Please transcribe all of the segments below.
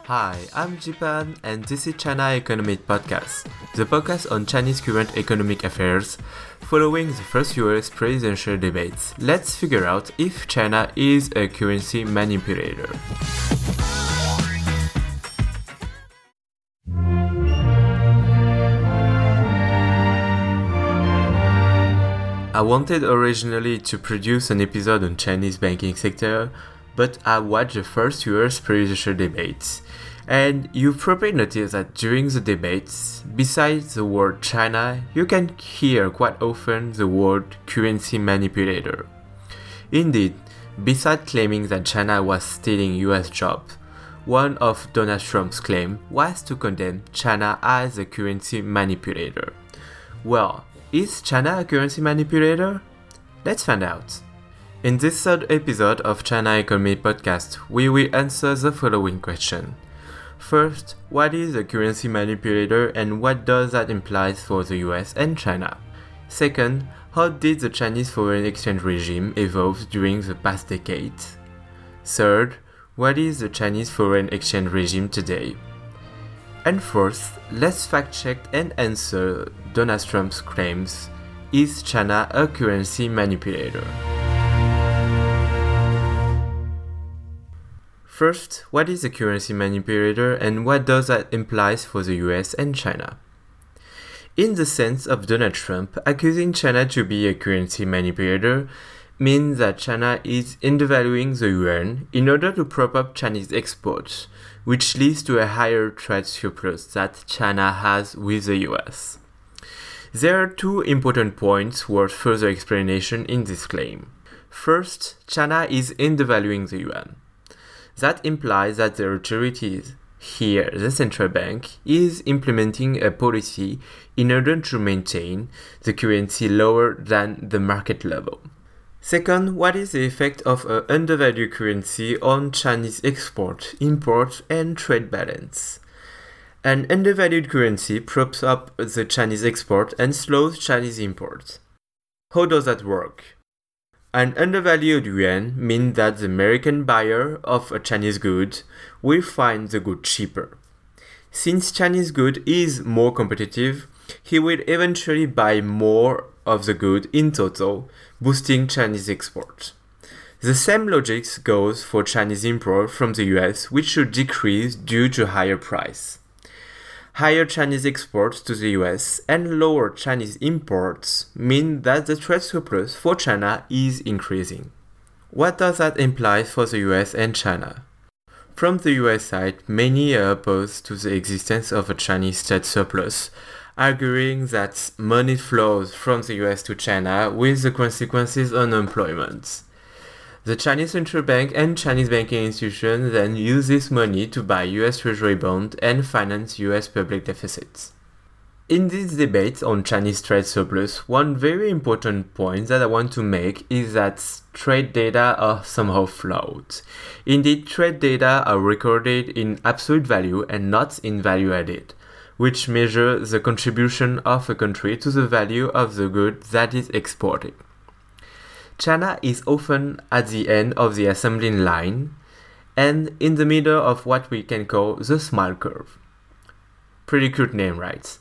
Hi, I'm Jipan, and this is China Economic Podcast, the podcast on Chinese current economic affairs. Following the first US presidential debates, let's figure out if China is a currency manipulator. I wanted originally to produce an episode on Chinese banking sector, but I watched the first US presidential debates, and you probably noticed that during the debates, besides the word China, you can hear quite often the word currency manipulator. Indeed, besides claiming that China was stealing US jobs, one of Donald Trump's claims was to condemn China as a currency manipulator. Well, is China a currency manipulator? Let's find out. In this third episode of China Economy Podcast, we will answer the following question. First, what is a currency manipulator and what does that imply for the US and China? Second, how did the Chinese foreign exchange regime evolve during the past decade? Third, what is the Chinese foreign exchange regime today? And fourth, let's fact-check and answer Donald Trump's claims. Is China a currency manipulator? First, what is a currency manipulator and what does that imply for the US and China? In the sense of Donald Trump, accusing China to be a currency manipulator means that China is undervaluing the yuan in order to prop up Chinese exports, which leads to a higher trade surplus that China has with the US. There are two important points worth further explanation in this claim. First, China is undervaluing the yuan. That implies that the authorities, here the central bank, is implementing a policy in order to maintain the currency lower than the market level. Second, what is the effect of an undervalued currency on Chinese export, import, and trade balance? An undervalued currency props up the Chinese export and slows Chinese import. How does that work? An undervalued yuan means that the American buyer of a Chinese good will find the good cheaper. Since Chinese good is more competitive, he will eventually buy more of the good in total, boosting Chinese export. The same logic goes for Chinese import from the US, which should decrease due to higher price. Higher Chinese exports to the US and lower Chinese imports mean that the trade surplus for China is increasing. What does that imply for the US and China? From the US side, many are opposed to the existence of a Chinese trade surplus, arguing that money flows from the US to China with the consequences on employment. The Chinese central bank and Chinese banking institutions then use this money to buy US Treasury bonds and finance US public deficits. In these debates on Chinese trade surplus, one very important point that I want to make is that trade data are somehow flawed. Indeed, trade data are recorded in absolute value and not in value added, which measure the contribution of a country to the value of the good that is exported. China is often at the end of the assembling line and in the middle of what we can call the smile curve. Pretty cute name, right?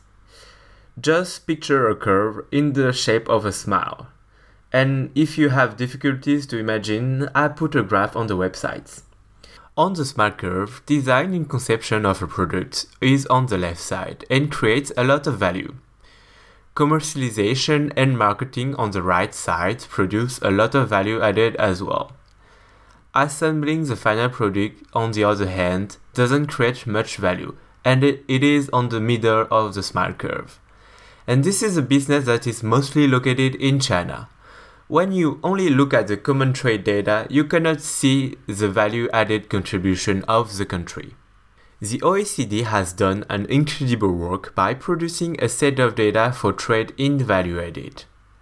Just picture a curve in the shape of a smile. And if you have difficulties to imagine, I put a graph on the website. On the smile curve, design and conception of a product is on the left side and creates a lot of value. Commercialization and marketing on the right side produce a lot of value added as well. Assembling the final product, on the other hand, doesn't create much value, and it is on the middle of the smile curve. And this is a business that is mostly located in China. When you only look at the common trade data, you cannot see the value added contribution of the country. The OECD has done an incredible work by producing a set of data for trade in value added.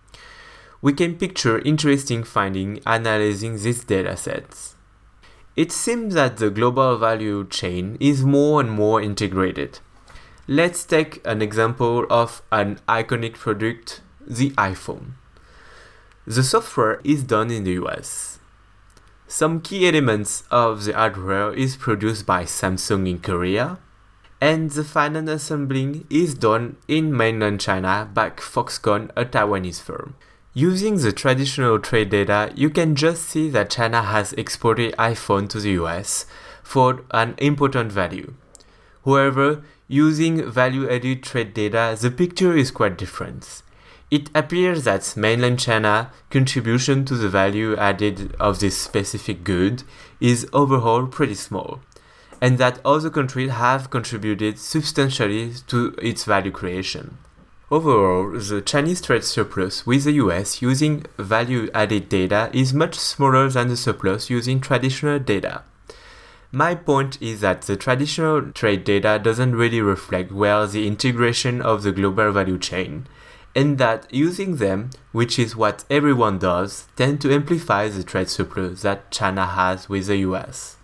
We can picture interesting findings analyzing these data sets. It seems that the global value chain is more and more integrated. Let's take an example of an iconic product, the iPhone. The software is done in the US. Some key elements of the hardware is produced by Samsung in Korea, and the final assembling is done in mainland China by Foxconn, a Taiwanese firm. Using the traditional trade data, you can just see that China has exported iPhone to the US for an important value. However, using value-added trade data, the picture is quite different. It appears that mainland China's contribution to the value added of this specific good is overall pretty small, and that other countries have contributed substantially to its value creation. Overall, the Chinese trade surplus with the US using value-added data is much smaller than the surplus using traditional data. My point is that the traditional trade data doesn't really reflect well the integration of the global value chain, and that using them, which is what everyone does, tend to amplify the trade surplus that China has with the US.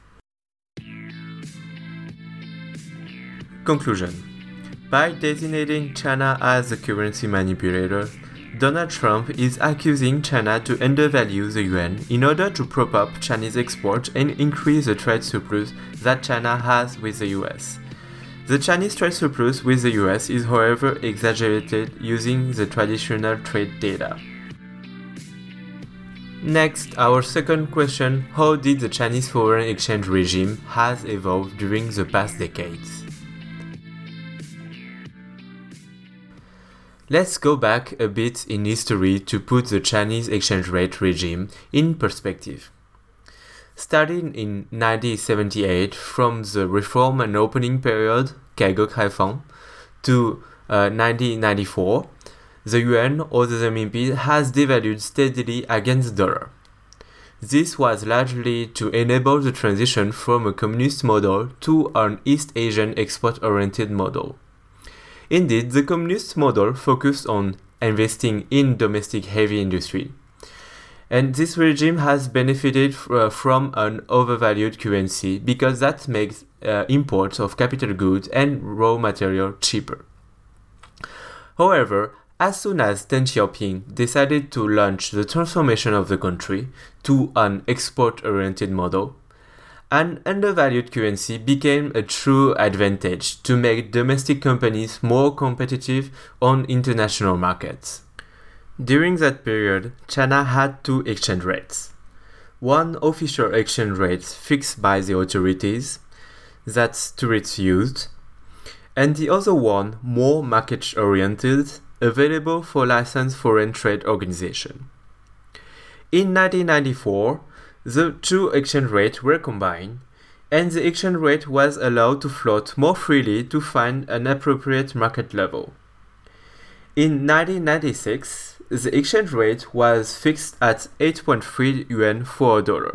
Conclusion. By designating China as a currency manipulator, Donald Trump is accusing China to undervalue the yuan in order to prop up Chinese exports and increase the trade surplus that China has with the US. The Chinese trade surplus with the US is, however, exaggerated using the traditional trade data. Next, our second question: how did the Chinese foreign exchange regime has evolved during the past decades? Let's go back a bit in history to put the Chinese exchange rate regime in perspective. Starting in 1978 from the reform and opening period, 改革开放, to 1994, the yuan or the renminbi has devalued steadily against the dollar. This was largely to enable the transition from a communist model to an East Asian export-oriented model. Indeed, the communist model focused on investing in domestic heavy industry. And this regime has benefited from an overvalued currency because that makes imports of capital goods and raw material cheaper. However, as soon as Deng Xiaoping decided to launch the transformation of the country to an export-oriented model, an undervalued currency became a true advantage to make domestic companies more competitive on international markets. During that period, China had two exchange rates. One official exchange rate fixed by the authorities, that's tourists used, and the other one more market-oriented, available for licensed foreign trade organizations. In 1994, the two exchange rates were combined, and the exchange rate was allowed to float more freely to find an appropriate market level. In 1996, the exchange rate was fixed at 8.3 yuan for a dollar.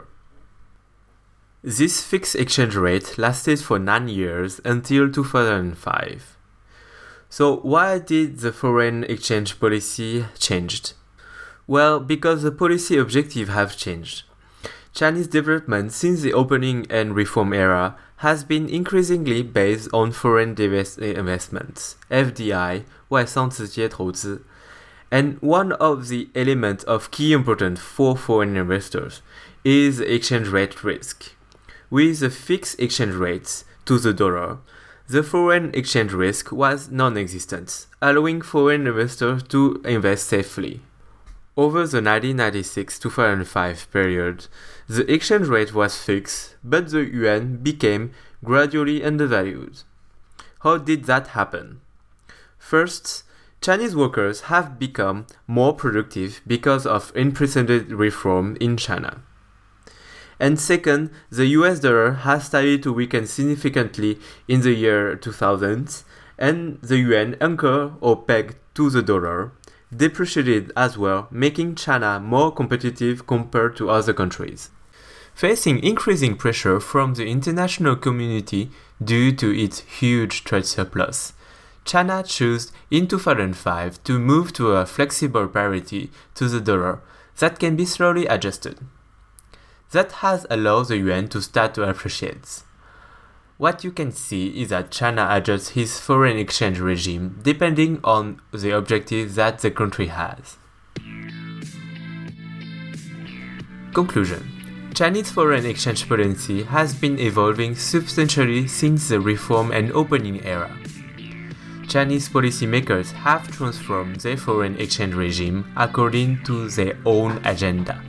This fixed exchange rate lasted for 9 years until 2005. So why did the foreign exchange policy change? Well, because the policy objectives have changed. Chinese development since the opening and reform era has been increasingly based on foreign investments, FDI, 外商直接投资, and one of the elements of key importance for foreign investors is exchange rate risk. With the fixed exchange rates to the dollar, the foreign exchange risk was non-existent, allowing foreign investors to invest safely. Over the 1996-2005 period, the exchange rate was fixed, but the yuan became gradually undervalued. How did that happen? First, Chinese workers have become more productive because of unprecedented reform in China. And second, the US dollar has started to weaken significantly in the year 2000, and the yuan anchor or pegged to the dollar depreciated as well, making China more competitive compared to other countries. Facing increasing pressure from the international community due to its huge trade surplus, China chose in 2005 to move to a flexible parity to the dollar that can be slowly adjusted. That has allowed the yuan to start to appreciate. What you can see is that China adjusts his foreign exchange regime depending on the objectives that the country has. Conclusion. Chinese foreign exchange policy has been evolving substantially since the reform and opening era. Chinese policymakers have transformed their foreign exchange regime according to their own agenda.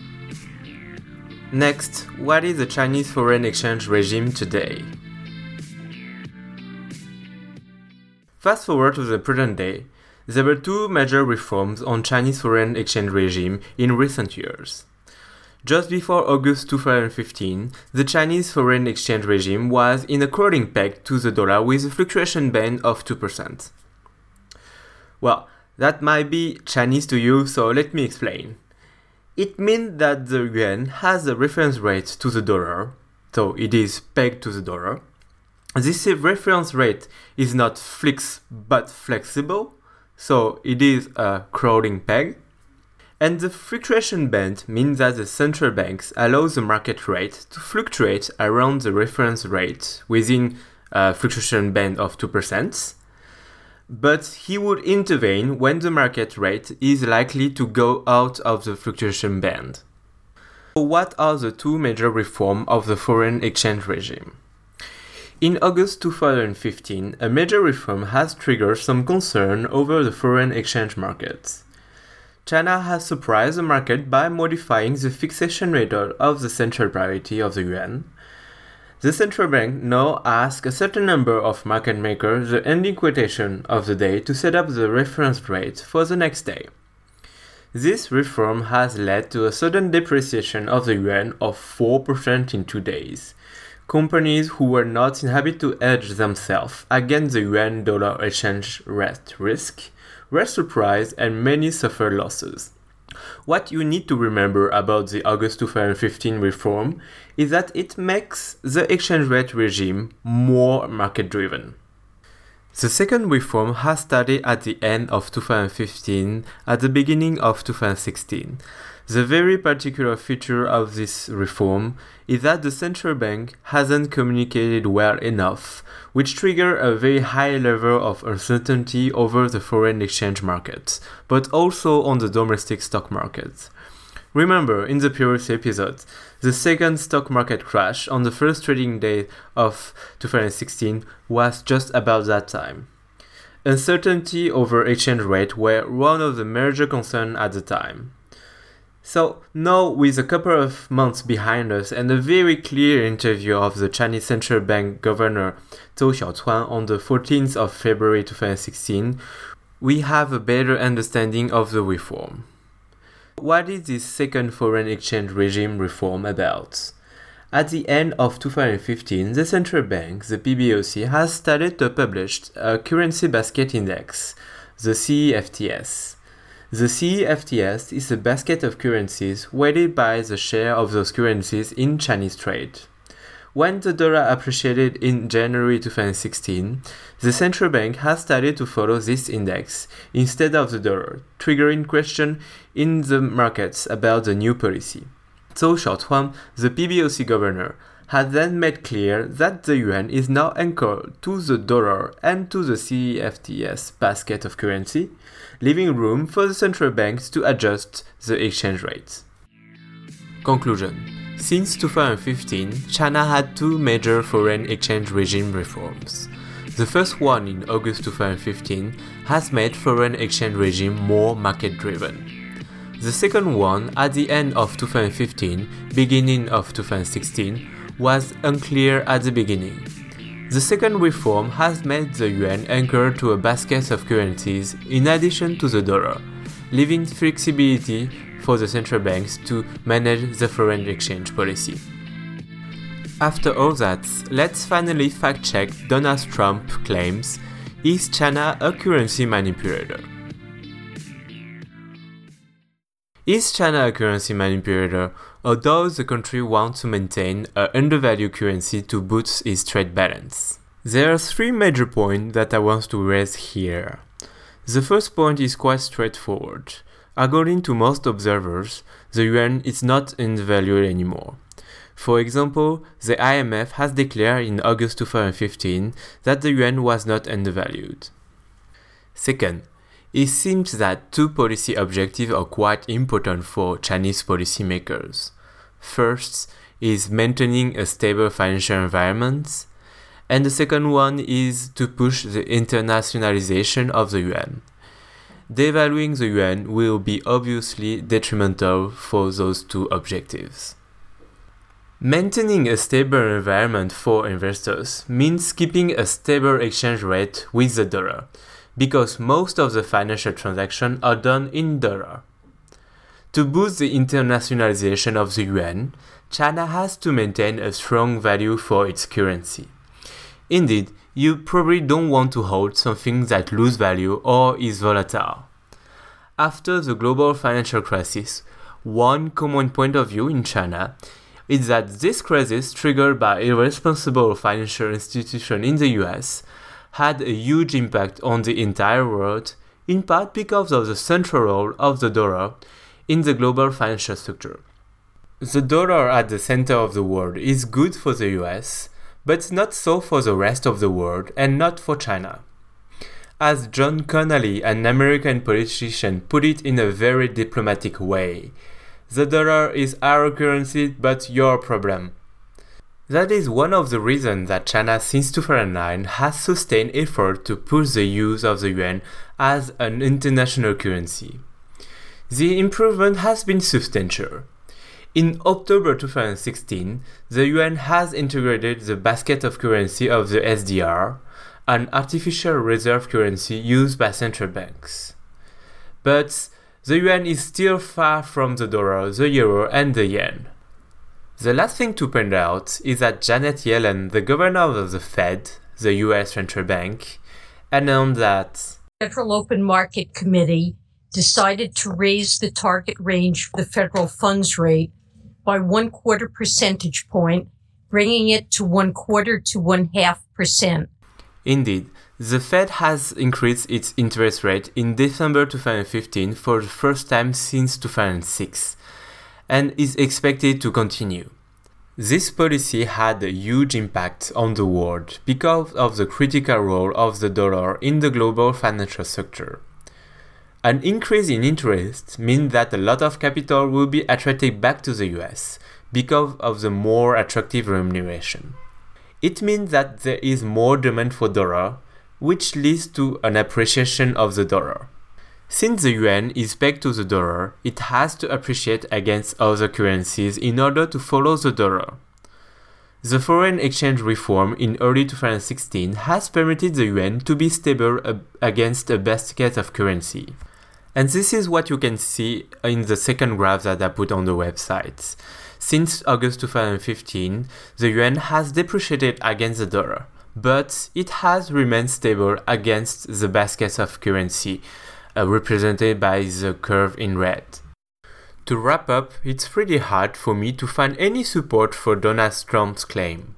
Next, what is the Chinese foreign exchange regime today? Fast forward to the present day, there were two major reforms on Chinese foreign exchange regime in recent years. Just before August 2015, the Chinese foreign exchange regime was in a crawling peg to the dollar with a fluctuation band of 2%. Well, that might be Chinese to you, so let me explain. It means that the yuan has a reference rate to the dollar, so it is pegged to the dollar. This reference rate is not fixed but flexible, so it is a crawling peg. And the fluctuation band means that the central banks allow the market rate to fluctuate around the reference rate within a fluctuation band of 2%, but he would intervene when the market rate is likely to go out of the fluctuation band. So what are the two major reforms of the foreign exchange regime? In August 2015, a major reform has triggered some concern over the foreign exchange market. China has surprised the market by modifying the fixation rate of the central priority of the yuan. The central bank now asks a certain number of market makers the ending quotation of the day to set up the reference rate for the next day. This reform has led to a sudden depreciation of the yuan of 4% in 2 days. Companies who were not in habit to hedge themselves against the yuan-dollar exchange rate risk were surprised and many suffered losses. What you need to remember about the August 2015 reform is that it makes the exchange rate regime more market-driven. The second reform has started at the end of 2015, at the beginning of 2016. The very particular feature of this reform is that the central bank hasn't communicated well enough, which triggered a very high level of uncertainty over the foreign exchange market, but also on the domestic stock market. Remember, in the previous episode, the second stock market crash on the first trading day of 2016 was just about that time. Uncertainty over exchange rate were one of the major concerns at the time. So now, with a couple of months behind us and a very clear interview of the Chinese Central Bank Governor Zhou Xiaochuan on the 14th of February 2016, we have a better understanding of the reform. What is this second foreign exchange regime reform about? At the end of 2015, the central bank, the PBOC, has started to publish a currency basket index, the CEFTS. The CEFTS is a basket of currencies weighted by the share of those currencies in Chinese trade. When the dollar appreciated in January 2016, the central bank has started to follow this index instead of the dollar, triggering questions in the markets about the new policy. Zhou Xiaochuan, the PBOC governor, had then made clear that the yuan is now anchored to the dollar and to the CEFTS basket of currency, leaving room for the central banks to adjust the exchange rates. Conclusion. Since 2015, China had two major foreign exchange regime reforms. The first one in August 2015 has made foreign exchange regime more market-driven. The second one at the end of 2015, beginning of 2016, was unclear at the beginning. The second reform has made the yuan anchored to a basket of currencies in addition to the dollar, leaving flexibility for the central banks to manage the foreign exchange policy. After all that, let's finally fact-check Donald Trump's claims: is China a currency manipulator? Is China a currency manipulator, or does the country want to maintain an undervalued currency to boost its trade balance? There are three major points that I want to raise here. The first point is quite straightforward. According to most observers, the yuan is not undervalued anymore. For example, the IMF has declared in August 2015 that the yuan was not undervalued. Second, it seems that two policy objectives are quite important for Chinese policymakers. First is maintaining a stable financial environment, and the second one is to push the internationalization of the yuan. Devaluing the yuan will be obviously detrimental for those two objectives. Maintaining a stable environment for investors means keeping a stable exchange rate with the dollar, because most of the financial transactions are done in dollar. To boost the internationalization of the yuan, China has to maintain a strong value for its currency. Indeed, you probably don't want to hold something that loses value or is volatile. After the global financial crisis, one common point of view in China is that this crisis, triggered by irresponsible financial institutions in the US, had a huge impact on the entire world, in part because of the central role of the dollar in the global financial structure. The dollar at the center of the world is good for the US, but not so for the rest of the world and not for China. As John Connolly, an American politician, put it in a very diplomatic way, the dollar is our currency but your problem. That is one of the reasons that China since 2009 has sustained effort to push the use of the yuan as an international currency. The improvement has been substantial. In October 2016, the yuan has integrated the basket of currency of the SDR, an artificial reserve currency used by central banks. But the yuan is still far from the dollar, the euro, and the yen. The last thing to point out is that Janet Yellen, the governor of the Fed, the US central bank, announced that the Federal Open Market Committee decided to raise the target range for the federal funds rate by 1/4 percentage point, bringing it to 1/4 to 1/2%. Indeed, the Fed has increased its interest rate in December 2015 for the first time since 2006, and is expected to continue. This policy had a huge impact on the world because of the critical role of the dollar in the global financial structure. An increase in interest means that a lot of capital will be attracted back to the US because of the more attractive remuneration. It means that there is more demand for dollar, which leads to an appreciation of the dollar. Since the yuan is pegged to the dollar, it has to appreciate against other currencies in order to follow the dollar. The foreign exchange reform in early 2016 has permitted the yuan to be stable against a basket of currency. And this is what you can see in the second graph that I put on the website. Since August 2015, the yuan has depreciated against the dollar, but it has remained stable against the basket of currency, represented by the curve in red. To wrap up, it's pretty hard for me to find any support for Donald Trump's claim.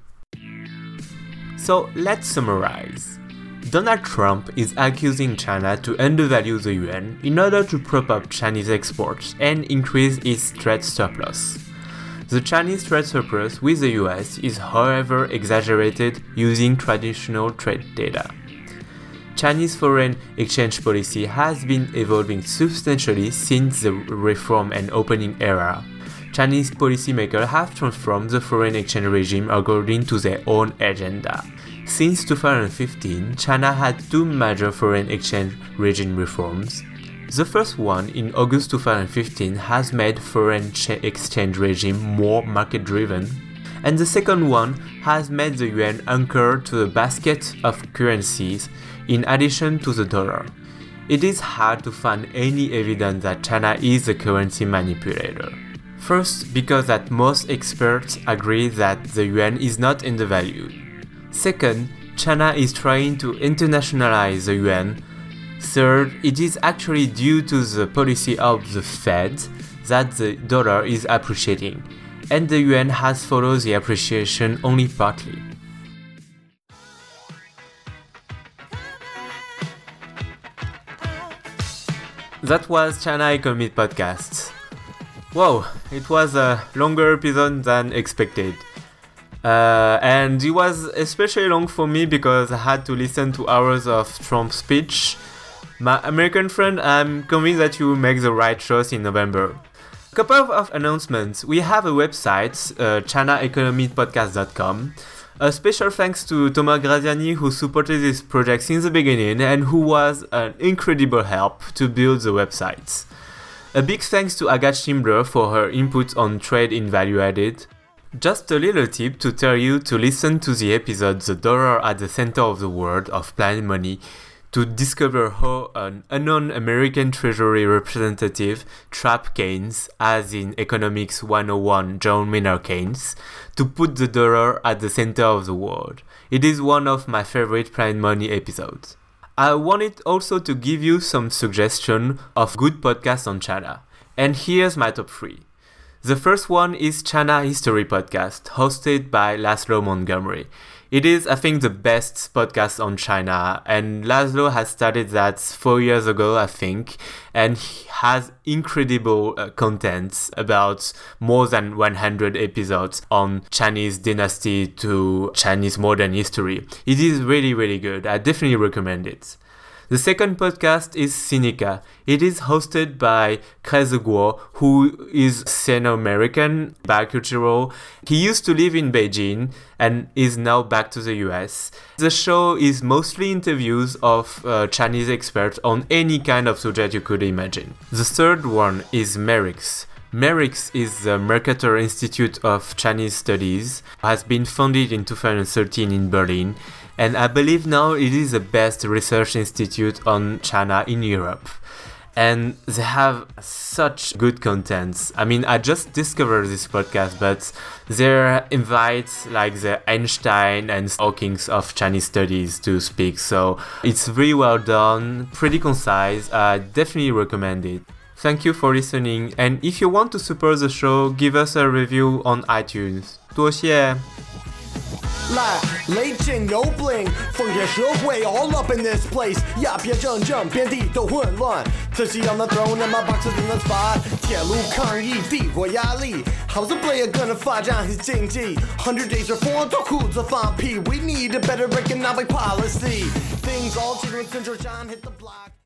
So let's summarize. Donald Trump is accusing China to undervalue the yuan in order to prop up Chinese exports and increase its trade surplus. The Chinese trade surplus with the US is, however, exaggerated using traditional trade data. Chinese foreign exchange policy has been evolving substantially since the reform and opening era. Chinese policymakers have transformed the foreign exchange regime according to their own agenda. Since 2015, China had two major foreign exchange regime reforms. The first one, in August 2015, has made foreign exchange regime more market-driven, and the second one has made the yuan anchored to the basket of currencies in addition to the dollar. It is hard to find any evidence that China is a currency manipulator. First, because that most experts agree that the yuan is not undervalued. Second, China is trying to internationalize the yuan. Third, it is actually due to the policy of the Fed that the dollar is appreciating, and the yuan has followed the appreciation only partly. That was China Economy Podcast. Wow, it was a longer episode than expected. And it was especially long for me because I had to listen to hours of Trump's speech. My American friend, I'm convinced that you will make the right choice in November. Couple of announcements. We have a website, chinaeconomypodcast.com. A special thanks to Thomas Graziani, who supported this project since the beginning and who was an incredible help to build the website. A big thanks to Agathe Schindler for her input on trade in value added. Just a little tip to tell you to listen to the episode The Dollar at the Center of the World of Planet Money to discover how an unknown American Treasury representative trapped Keynes, as in Economics 101 John Maynard Keynes, to put the dollar at the center of the world. It is one of my favorite Planet Money episodes. I wanted also to give you some suggestions of good podcasts on China. And here's my top 3. The first one is China History Podcast, hosted by Laszlo Montgomery. It is, I think, the best podcast on China, and Laszlo has started that 4 years ago, I think, and he has incredible content about more than 100 episodes on Chinese dynasty to Chinese modern history. It is really, really good. I definitely recommend it. The second podcast is Sinica. It is hosted by Craig Guo, who is Sino-American, bicultural. He used to live in Beijing and is now back to the US. The show is mostly interviews of Chinese experts on any kind of subject you could imagine. The third one is MERIX. MERIX is the Mercator Institute of Chinese Studies, has been founded in 2013 in Berlin, and I believe now it is the best research institute on China in Europe. And they have such good contents. I mean, I just discovered this podcast, but they invite like the Einstein and Hawkins of Chinese studies to speak. So it's very well done, pretty concise. I definitely recommend it. Thank you for listening. And if you want to support the show, give us a review on iTunes. 多谢。 来，雷震有 bling， 风险社会 all up in this place， 鸦片战争遍地都混乱，这是要那 throne in my boxes in the spot， 铁路抗议，帝国压力 ，How's the player gonna 发展his 经济 ？100 days reform 脱裤子放屁 ，We need a better economic policy， things all changing when Central John hit the block。